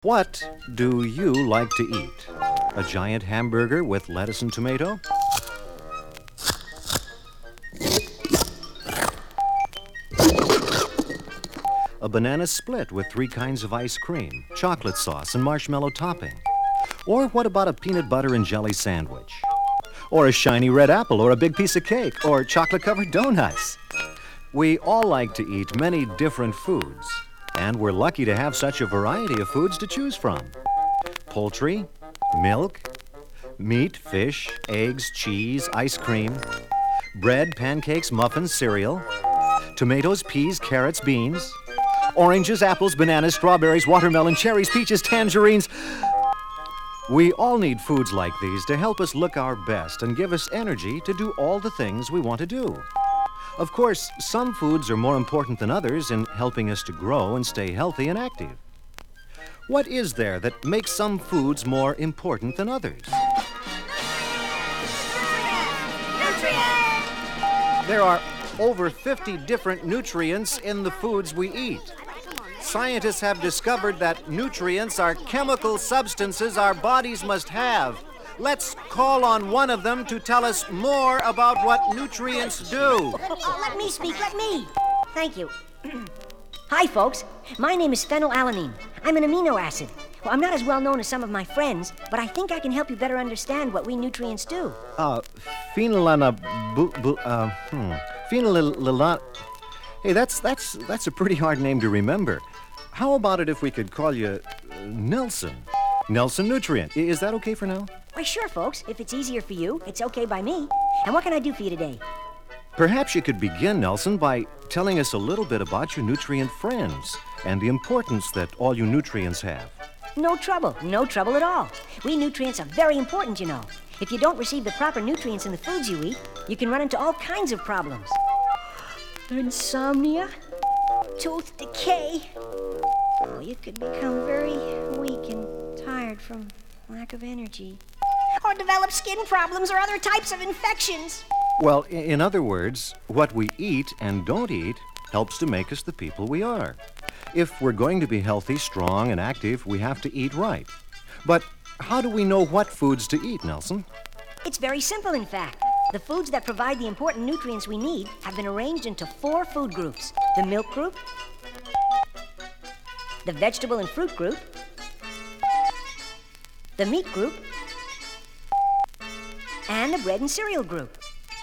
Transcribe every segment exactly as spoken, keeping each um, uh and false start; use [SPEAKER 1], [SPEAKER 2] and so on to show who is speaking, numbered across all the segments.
[SPEAKER 1] What do you like to eat? A giant hamburger with lettuce and tomato? A banana split with three kinds of ice cream, chocolate sauce, and marshmallow topping? Or what about a peanut butter and jelly sandwich? Or a shiny red apple, or a big piece of cake, or chocolate-covered donuts? We all like to eat many different foods, and we're lucky to have such a variety of foods to choose from. Poultry, milk, meat, fish, eggs, cheese, ice cream, bread, pancakes, muffins, cereal, tomatoes, peas, carrots, beans, oranges, apples, bananas, strawberries, watermelon, cherries, peaches, tangerines. We all need foods like these to help us look our best and give us energy to do all the things we want to do. Of course, some foods are more important than others in helping us to grow and stay healthy and active. What is there that makes some foods more important than others? There are over fifty different nutrients in the foods we eat. Scientists have discovered that nutrients are chemical substances our bodies must have. Let's call on one of them to tell us more about what nutrients do.
[SPEAKER 2] Oh, let me speak, let me. Thank you. Hi, folks. My name is phenylalanine. I'm an amino acid. Well, I'm not as well known as some of my friends, but I think I can help you better understand what we nutrients do.
[SPEAKER 1] Uh, phenylana... Bu, bu, uh, hmm. Phenylalan... Hey, that's, that's, that's a pretty hard name to remember. How about it if we could call you uh, Nelson? Nelson Nutrient. Is that okay for now?
[SPEAKER 2] Why, sure, folks. If it's easier for you, it's okay by me. And what can I do for you today?
[SPEAKER 1] Perhaps you could begin, Nelson, by telling us a little bit about your nutrient friends and the importance that all you nutrients have.
[SPEAKER 2] No trouble. No trouble at all. We nutrients are very important, you know. If you don't receive the proper nutrients in the foods you eat, you can run into all kinds of problems. Insomnia, tooth decay. Oh, you could become very weak and tired from lack of energy. Or develop skin problems or other types of infections.
[SPEAKER 1] Well, in other words, what we eat and don't eat helps to make us the people we are. If we're going to be healthy, strong, and active, we have to eat right. But how do we know what foods to eat, Nelson?
[SPEAKER 2] It's very simple, in fact. The foods that provide the important nutrients we need have been arranged into four food groups. The milk group, the vegetable and fruit group, the meat group, and the bread and cereal group.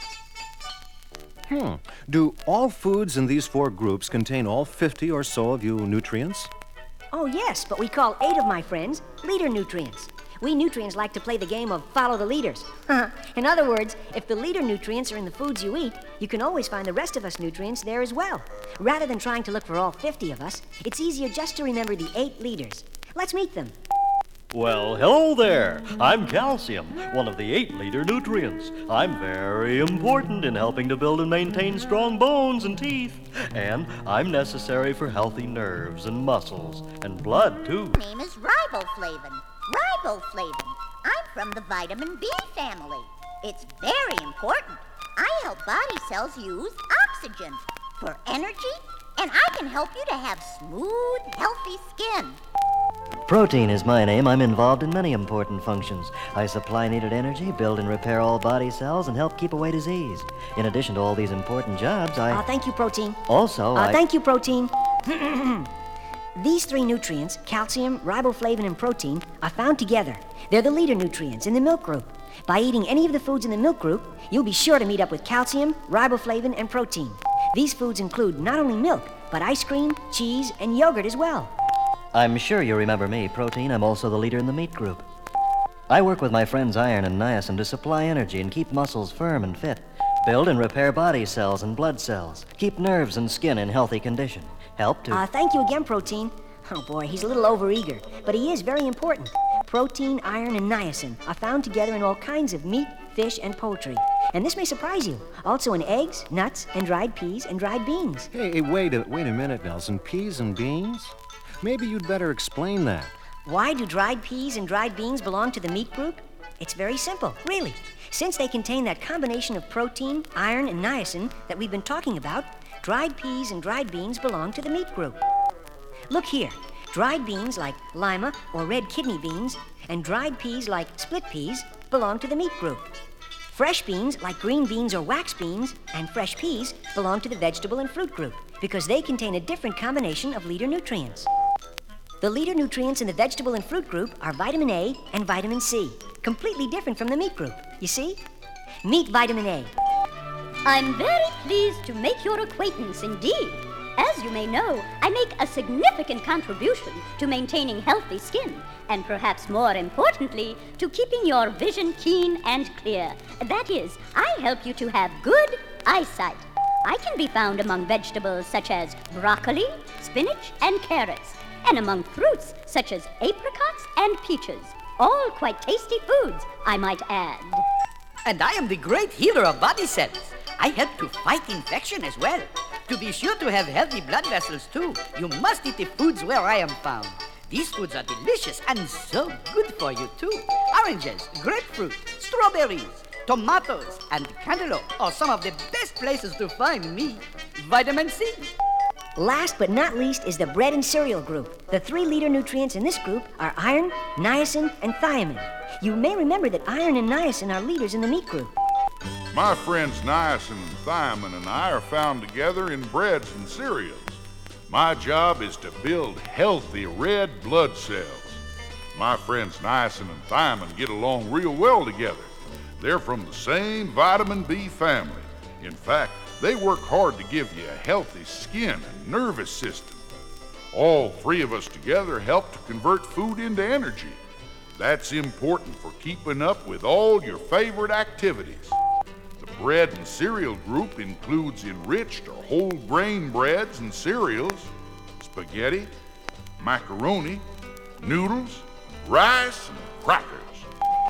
[SPEAKER 1] Hmm. Do all foods in these four groups contain all fifty or so of you nutrients?
[SPEAKER 2] Oh, yes, but we call eight of my friends leader nutrients. We nutrients like to play the game of follow the leaders. In other words, if the leader nutrients are in the foods you eat, you can always find the rest of us nutrients there as well. Rather than trying to look for all fifty of us, it's easier just to remember the eight leaders. Let's meet them.
[SPEAKER 3] Well, hello there. I'm calcium, one of the eight leader nutrients. I'm very important in helping to build and maintain strong bones and teeth. And I'm necessary for healthy nerves and muscles and blood, too.
[SPEAKER 4] My name is riboflavin. Riboflavin. I'm from the vitamin B family. It's very important. I help body cells use oxygen for energy, and I can help you to have smooth, healthy skin.
[SPEAKER 5] Protein is my name. I'm involved in many important functions. I supply needed energy, build and repair all body cells, and help keep away disease. In addition to all these important jobs, I...
[SPEAKER 2] Uh, thank you, Protein.
[SPEAKER 5] Also,
[SPEAKER 2] uh,
[SPEAKER 5] I...
[SPEAKER 2] Thank you, Protein. These three nutrients, calcium, riboflavin, and protein, are found together. They're the leader nutrients in the milk group. By eating any of the foods in the milk group, you'll be sure to meet up with calcium, riboflavin, and protein. These foods include not only milk, but ice cream, cheese, and yogurt as well.
[SPEAKER 5] I'm sure you remember me, Protein. I'm also the leader in the meat group. I work with my friends iron and niacin to supply energy and keep muscles firm and fit, build and repair body cells and blood cells, keep nerves and skin in healthy condition, help to...
[SPEAKER 2] Uh, thank you again, Protein. Oh, boy, he's a little overeager, but he is very important. Protein, iron, and niacin are found together in all kinds of meat, fish, and poultry. And this may surprise you. Also in eggs, nuts, and dried peas and dried beans.
[SPEAKER 1] Hey, hey, wait a, wait a minute, Nelson. Peas and beans? Maybe you'd better explain that.
[SPEAKER 2] Why do dried peas and dried beans belong to the meat group? It's very simple, really. Since they contain that combination of protein, iron, and niacin that we've been talking about, dried peas and dried beans belong to the meat group. Look here. Dried beans like lima or red kidney beans and dried peas like split peas belong to the meat group. Fresh beans like green beans or wax beans and fresh peas belong to the vegetable and fruit group because they contain a different combination of leader nutrients. The leader nutrients in the vegetable and fruit group are vitamin A and vitamin C, completely different from the meat group. You see? Meet vitamin A.
[SPEAKER 6] I'm very pleased to make your acquaintance indeed. As you may know, I make a significant contribution to maintaining healthy skin, and perhaps more importantly, to keeping your vision keen and clear. That is, I help you to have good eyesight. I can be found among vegetables such as broccoli, spinach, and carrots, and among fruits such as apricots and peaches. All quite tasty foods, I might add.
[SPEAKER 7] And I am the great healer of body cells. I help to fight infection as well. To be sure to have healthy blood vessels too, you must eat the foods where I am found. These foods are delicious and so good for you too. Oranges, grapefruit, strawberries, tomatoes, and cantaloupe are some of the best places to find me. Vitamin C.
[SPEAKER 2] Last but not least is the bread and cereal group. The three leader nutrients in this group are iron, niacin, and thiamine. You may remember that iron and niacin are leaders in the meat group.
[SPEAKER 8] My friends niacin and thiamine and I are found together in breads and cereals. My job is to build healthy red blood cells. My friends niacin and thiamine get along real well together. They're from the same vitamin B family. In fact, they work hard to give you a healthy skin and nervous system. All three of us together help to convert food into energy. That's important for keeping up with all your favorite activities. The bread and cereal group includes enriched or whole grain breads and cereals, spaghetti, macaroni, noodles, rice, and crackers.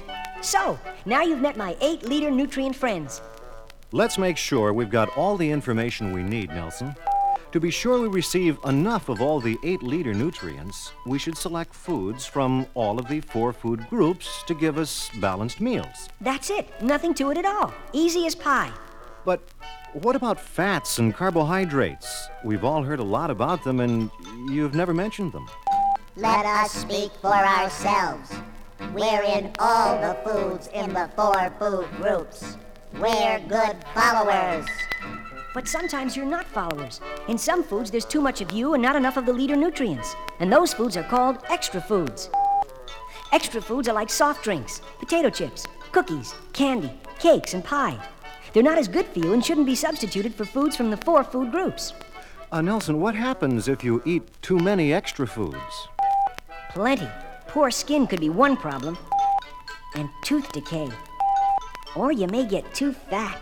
[SPEAKER 2] So, now you've met my eight leader nutrient friends.
[SPEAKER 1] Let's make sure we've got all the information we need, Nelson. To be sure we receive enough of all the eight leader nutrients, we should select foods from all of the four food groups to give us balanced meals.
[SPEAKER 2] That's it. Nothing to it at all. Easy as pie.
[SPEAKER 1] But what about fats and carbohydrates? We've all heard a lot about them, and you've never mentioned them.
[SPEAKER 4] Let us speak for ourselves. We're in all the foods in the four food groups. We're good followers.
[SPEAKER 2] But sometimes you're not followers. In some foods, there's too much of you and not enough of the leader nutrients. And those foods are called extra foods. Extra foods are like soft drinks, potato chips, cookies, candy, cakes, and pie. They're not as good for you and shouldn't be substituted for foods from the four food groups.
[SPEAKER 1] Uh, Nelson, what happens if you eat too many extra foods?
[SPEAKER 2] Plenty. Poor skin could be one problem. And tooth decay. Or you may get too fat.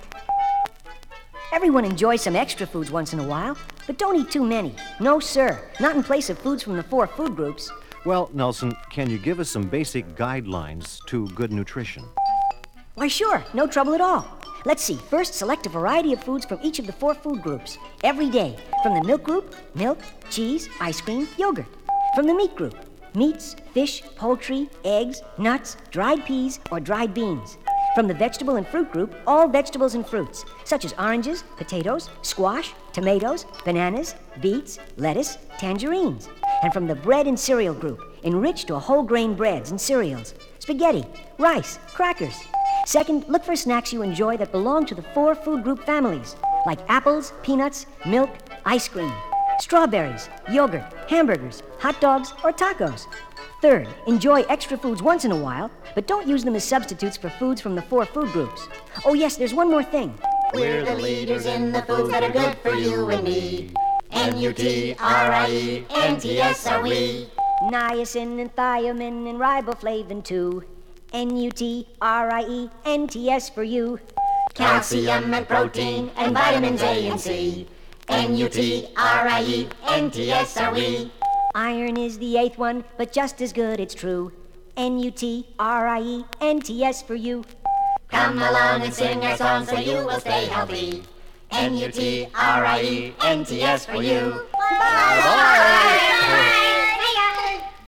[SPEAKER 2] Everyone enjoys some extra foods once in a while, but don't eat too many. No, sir. Not in place of foods from the four food groups.
[SPEAKER 1] Well, Nelson, can you give us some basic guidelines to good nutrition?
[SPEAKER 2] Why, sure. No trouble at all. Let's see. First, select a variety of foods from each of the four food groups every day. From the milk group, milk, cheese, ice cream, yogurt. From the meat group, meats, fish, poultry, eggs, nuts, dried peas, or dried beans. From the vegetable and fruit group, all vegetables and fruits, such as oranges, potatoes, squash, tomatoes, bananas, beets, lettuce, tangerines. And from the bread and cereal group, enriched or whole grain breads and cereals, spaghetti, rice, crackers. Second, look for snacks you enjoy that belong to the four food group families, like apples, peanuts, milk, ice cream, strawberries, yogurt, hamburgers, hot dogs, or tacos. Third, enjoy extra foods once in a while, but don't use them as substitutes for foods from the four food groups. Oh yes, there's one more thing.
[SPEAKER 4] We're the leaders in the foods that are good for you and me. N U T R I E N T S are we.
[SPEAKER 2] Niacin and thiamine and riboflavin too. N U T R I E N T S for you.
[SPEAKER 4] Calcium and protein and vitamins A and C. N U T R I E N T S are we.
[SPEAKER 2] Iron is the eighth one, but just as good, it's true. N U T R I E N T S for you.
[SPEAKER 4] Come along and sing our song so you will stay healthy. N U T R I E N T S for you. Bye-bye.